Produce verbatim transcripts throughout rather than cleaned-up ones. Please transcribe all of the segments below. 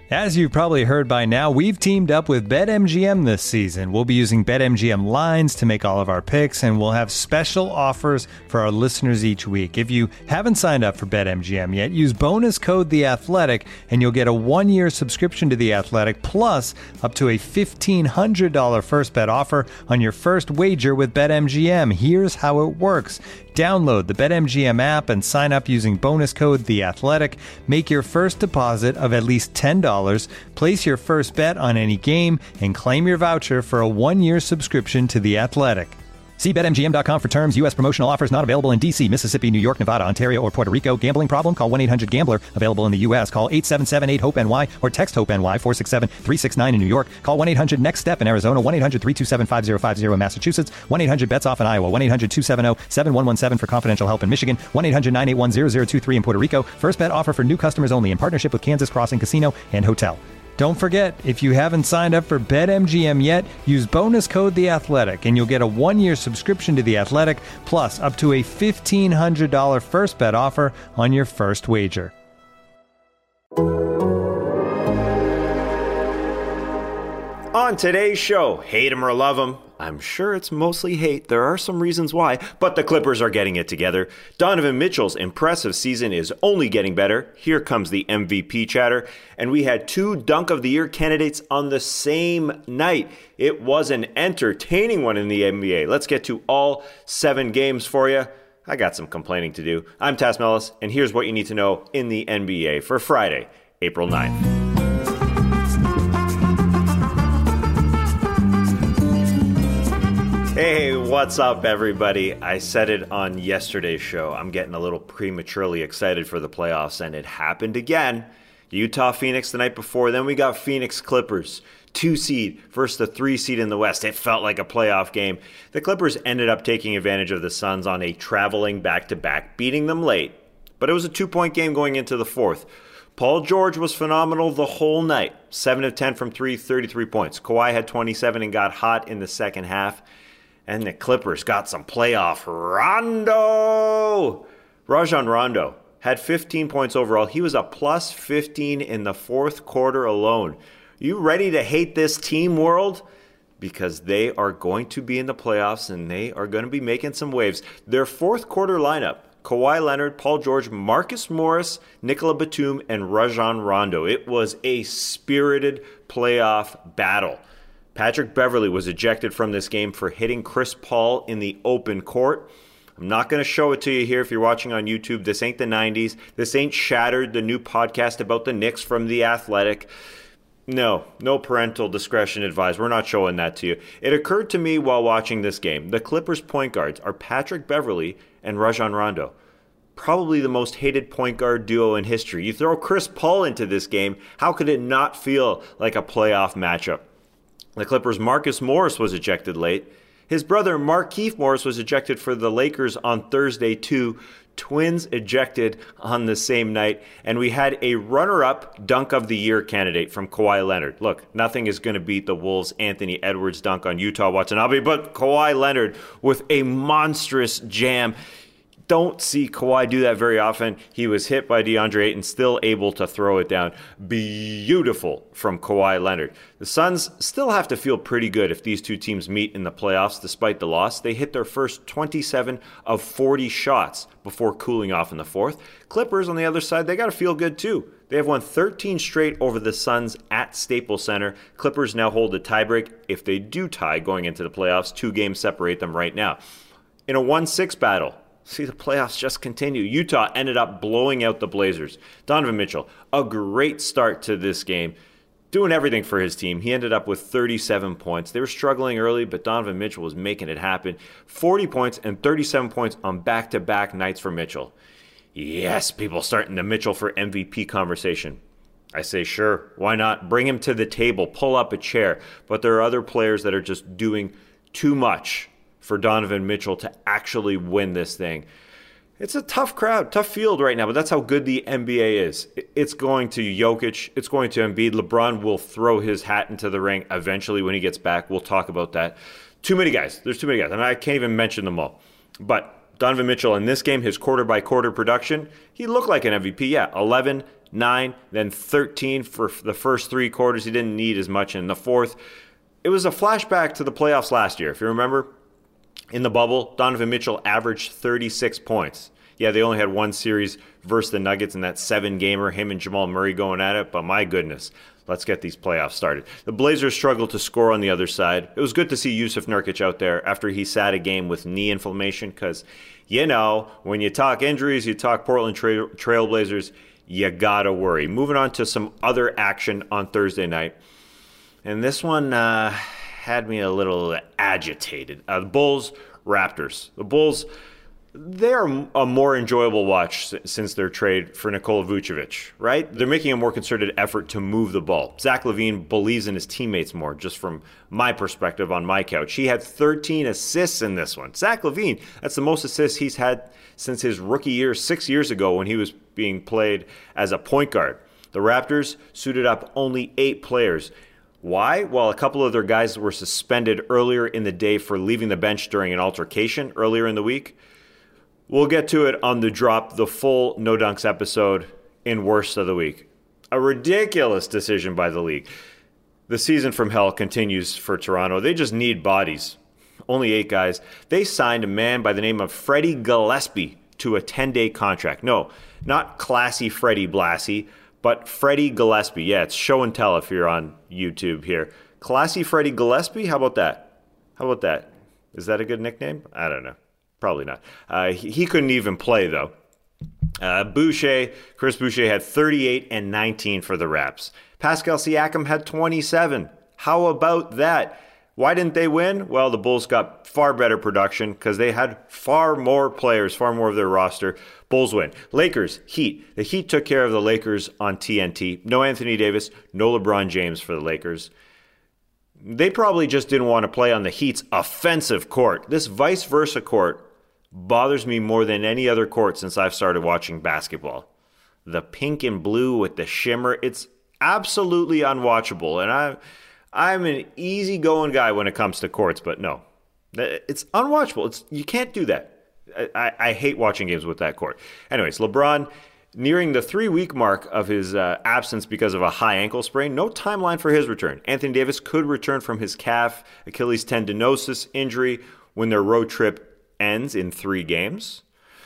As you've probably heard by now, we've teamed up with BetMGM this season. We'll be using BetMGM lines to make all of our picks, and we'll have special offers for our listeners each week. If you haven't signed up for BetMGM yet, use bonus code The Athletic, and you'll get a one-year subscription to The Athletic, plus up to a fifteen hundred dollars first bet offer on your first wager with BetMGM. Here's how it works. Download the BetMGM app and sign up using bonus code The Athletic. Make your first deposit of at least ten dollars. Place your first bet on any game and claim your voucher for a one-year subscription to The Athletic. See Bet M G M dot com for terms. U S promotional offers not available in D C, Mississippi, New York, Nevada, Ontario, or Puerto Rico. Gambling problem? Call one eight hundred gambler. Available in the U S. Call eight seven seven eight hope N Y or text HOPE-NY four six seven three six nine in New York. Call one eight hundred next step in Arizona. one eight hundred three two seven five zero five zero in Massachusetts. one eight hundred bets off in Iowa. one eight hundred two seven zero seven one one seven for confidential help in Michigan. one eight hundred nine eight one zero zero two three in Puerto Rico. First bet offer for new customers only in partnership with Kansas Crossing Casino and Hotel. Don't forget, if you haven't signed up for BetMGM yet, use bonus code The Athletic, and you'll get a one-year subscription to The Athletic, plus up to a fifteen hundred dollars first bet offer on your first wager. On today's show, hate 'em or love 'em. I'm sure it's mostly hate. There are some reasons why, but the Clippers are getting it together. Donovan Mitchell's impressive season is only getting better. Here comes the M V P chatter. And we had two Dunk of the Year candidates on the same night. It was an entertaining one in the N B A. Let's get to all seven games for you. I got some complaining to do. I'm Tas Melas, and here's what you need to know in the N B A for Friday, April ninth. Hey, what's up, everybody? I said it on yesterday's show. I'm getting a little prematurely excited for the playoffs, and it happened again. Utah, Phoenix the night before. Then we got Phoenix Clippers. Two seed versus the three seed in the West. It felt like a playoff game. The Clippers ended up taking advantage of the Suns on a traveling back-to-back, beating them late. But it was a two-point game going into the fourth. Paul George was phenomenal the whole night. seven of ten from three, thirty-three points. Kawhi had twenty-seven and got hot in the second half. And the Clippers got some playoff Rondo. Rajon Rondo had fifteen points overall. He was a plus fifteen in the fourth quarter alone. You ready to hate this team, world? Because they are going to be in the playoffs and they are going to be making some waves. Their fourth quarter lineup, Kawhi Leonard, Paul George, Marcus Morris, Nicola Batum, and Rajon Rondo. It was a spirited playoff battle. Patrick Beverley was ejected from this game for hitting Chris Paul in the open court. I'm not going to show it to you here if you're watching on YouTube. This ain't the nineties. This ain't Shattered, the new podcast about the Knicks from The Athletic. No, no parental discretion advised. We're not showing that to you. It occurred to me while watching this game. The Clippers point guards are Patrick Beverley and Rajon Rondo. Probably the most hated point guard duo in history. You throw Chris Paul into this game, how could it not feel like a playoff matchup? The Clippers' Marcus Morris was ejected late. His brother Markieff Morris was ejected for the Lakers on Thursday too. Twins ejected on the same night. And we had a runner-up Dunk of the Year candidate from Kawhi Leonard. Look, nothing is going to beat the Wolves' Anthony Edwards dunk on Utah Watanabe, but Kawhi Leonard with a monstrous jam. Don't see Kawhi do that very often. He was hit by DeAndre Ayton, still able to throw it down. Beautiful from Kawhi Leonard. The Suns still have to feel pretty good if these two teams meet in the playoffs despite the loss. They hit their first twenty-seven of forty shots before cooling off in the fourth. Clippers, on the other side, they got to feel good too. They have won thirteen straight over the Suns at Staples Center. Clippers now hold a tiebreak. If they do tie going into the playoffs, two games separate them right now. In a one six battle, see the playoffs just continue. Utah ended up blowing out the Blazers. Donovan Mitchell, a great start to this game, doing everything for his team. He ended up with thirty-seven points. They were struggling early, but Donovan Mitchell was making it happen. forty points and thirty-seven points on back-to-back nights for Mitchell. Yes, people starting the Mitchell for M V P conversation. I say, sure, why not? Bring him to the table, pull up a chair. But there are other players that are just doing too much for Donovan Mitchell to actually win this thing. It's a tough crowd, tough field right now, but that's how good the N B A is. It's going to Jokic, it's going to Embiid. LeBron will throw his hat into the ring eventually when he gets back. We'll talk about that. Too many guys. There's too many guys, and I can't even mention them all. But Donovan Mitchell in this game, his quarter-by-quarter production, he looked like an M V P. Yeah, eleven, nine, then thirteen for the first three quarters. He didn't need as much in the fourth. It was a flashback to the playoffs last year. If you remember, in the bubble, Donovan Mitchell averaged thirty-six points. Yeah, they only had one series versus the Nuggets in that seven-gamer, him and Jamal Murray going at it, but my goodness, let's get these playoffs started. The Blazers struggled to score on the other side. It was good to see Yusuf Nurkic out there after he sat a game with knee inflammation because, you know, when you talk injuries, you talk Portland Trail- Trailblazers, you gotta worry. Moving on to some other action on Thursday night. And this one uh, had me a little agitated. Uh, the Bulls, Raptors. The Bulls, they're a more enjoyable watch since their trade for Nikola Vucevic, right? They're making a more concerted effort to move the ball. Zach LaVine believes in his teammates more, just from my perspective on my couch. He had thirteen assists in this one. Zach LaVine, that's the most assists he's had since his rookie year six years ago when he was being played as a point guard. The Raptors suited up only eight players. Why? Well, a couple of their guys were suspended earlier in the day for leaving the bench during an altercation earlier in the week. We'll get to it on the drop, the full No Dunks episode in Worst of the Week. A ridiculous decision by the league. The season from hell continues for Toronto. They just need bodies. Only eight guys. They signed a man by the name of Freddie Gillespie to a ten-day contract. No, not classy Freddie Blassie, but Freddie Gillespie. Yeah, it's show and tell if you're on YouTube here. Classy Freddie Gillespie? How about that? How about that? Is that a good nickname? I don't know. Probably not. Uh, he, he couldn't even play, though. Uh, Boucher, Chris Boucher had thirty-eight and nineteen for the Raps. Pascal Siakam had twenty-seven. How about that? Why didn't they win? Well, the Bulls got far better production because they had far more players, far more of their roster. Bulls win. Lakers, Heat. The Heat took care of the Lakers on T N T. No Anthony Davis, no LeBron James for the Lakers. They probably just didn't want to play on the Heat's offensive court. This vice versa court bothers me more than any other court since I've started watching basketball. The pink and blue with the shimmer, it's absolutely unwatchable. And I, I'm an easygoing guy when it comes to courts, but no, it's unwatchable. It's you can't do that. I, I hate watching games with that court. Anyways, LeBron, nearing the three-week mark of his uh, absence because of a high ankle sprain, no timeline for his return. Anthony Davis could return from his calf Achilles tendinosis injury when their road trip ends in three games.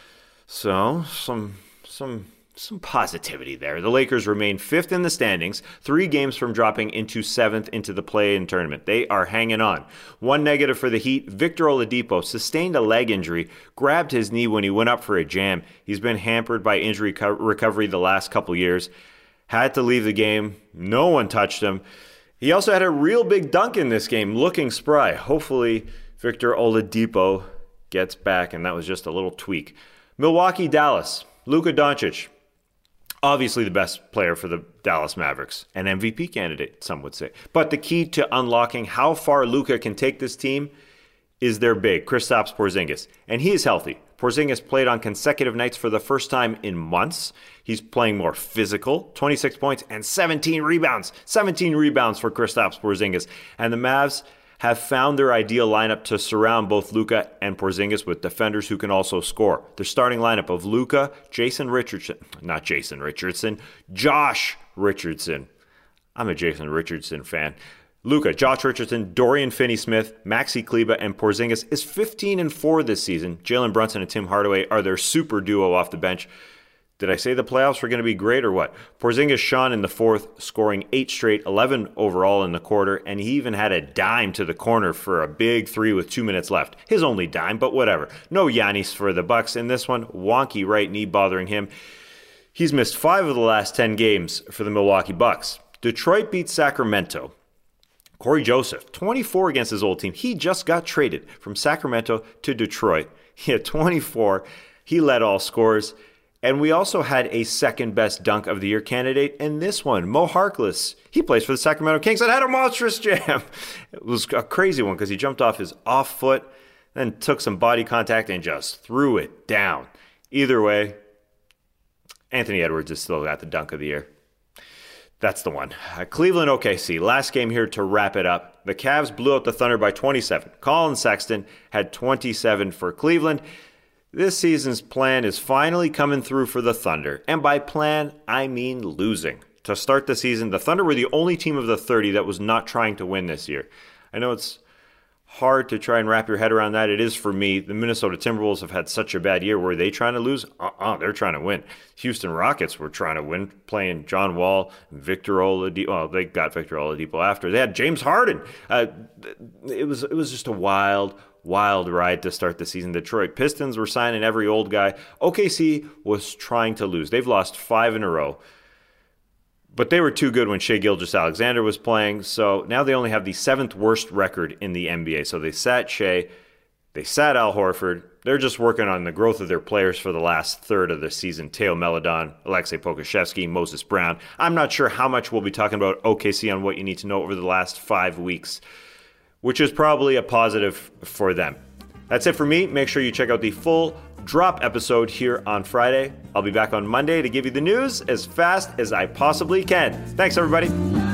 So, some some some positivity there. The Lakers remain fifth in the standings, three games from dropping into seventh into the play-in tournament. They are hanging on. One negative for the Heat, Victor Oladipo sustained a leg injury, grabbed his knee when he went up for a jam. He's been hampered by injury co- recovery the last couple years. Had to leave the game. No one touched him. He also had a real big dunk in this game, looking spry. Hopefully, Victor Oladipo gets back, and that was just a little tweak. Milwaukee, Dallas. Luka Doncic, obviously the best player for the Dallas Mavericks. An M V P candidate, some would say. But the key to unlocking how far Luka can take this team is their big, Kristaps Porzingis. And he is healthy. Porzingis played on consecutive nights for the first time in months. He's playing more physical, twenty-six points and seventeen rebounds. seventeen rebounds for Kristaps Porzingis. And the Mavs have found their ideal lineup to surround both Luka and Porzingis with defenders who can also score. Their starting lineup of Luka, Jason Richardson, not Jason Richardson, Josh Richardson. I'm a Jason Richardson fan. Luka, Josh Richardson, Dorian Finney-Smith, Maxi Kleber, and Porzingis is fifteen and four this season. Jalen Brunson and Tim Hardaway are their super duo off the bench. Did I say the playoffs were going to be great or what? Porzingis shone in the fourth, scoring eight straight, eleven overall in the quarter, and he even had a dime to the corner for a big three with two minutes left. His only dime, but whatever. No Giannis for the Bucks in this one. Wonky right knee bothering him. He's missed five of the last ten games for the Milwaukee Bucks. Detroit beat Sacramento. Corey Joseph, twenty-four against his old team. He just got traded from Sacramento to Detroit. He had twenty-four. He led all scores. And we also had a second-best dunk of the year candidate in this one, Mo Harkless. He plays for the Sacramento Kings and had a monstrous jam. It was a crazy one because he jumped off his off foot, then took some body contact and just threw it down. Either way, Anthony Edwards has still got the dunk of the year. That's the one. Uh, Cleveland O K C. Last game here to wrap it up. The Cavs blew out the Thunder by twenty-seven. Colin Sexton had twenty-seven for Cleveland. This season's plan is finally coming through for the Thunder. And by plan, I mean losing. To start the season, the Thunder were the only team of the thirty that was not trying to win this year. I know it's hard to try and wrap your head around that. It is for me. The Minnesota Timberwolves have had such a bad year. Were they trying to lose? Uh-uh, they're trying to win. Houston Rockets were trying to win, playing John Wall, Victor Oladipo. Well, they got Victor Oladipo after. They had James Harden. Uh, it was it was just a wild, wild ride to start the season. Detroit Pistons were signing every old guy. O K C was trying to lose. They've lost five in a row. But they were too good when Shai Gilgeous-Alexander was playing, so now they only have the seventh worst record in the N B A. So they sat Shai, they sat Al Horford. They're just working on the growth of their players for the last third of the season. Theo Maledon, Alexei Pokusevski, Moses Brown. I'm not sure how much we'll be talking about O K C on what you need to know over the last five weeks, which is probably a positive for them. That's it for me. Make sure you check out the full drop episode here on Friday. I'll be back on Monday to give you the news as fast as I possibly can. Thanks, everybody.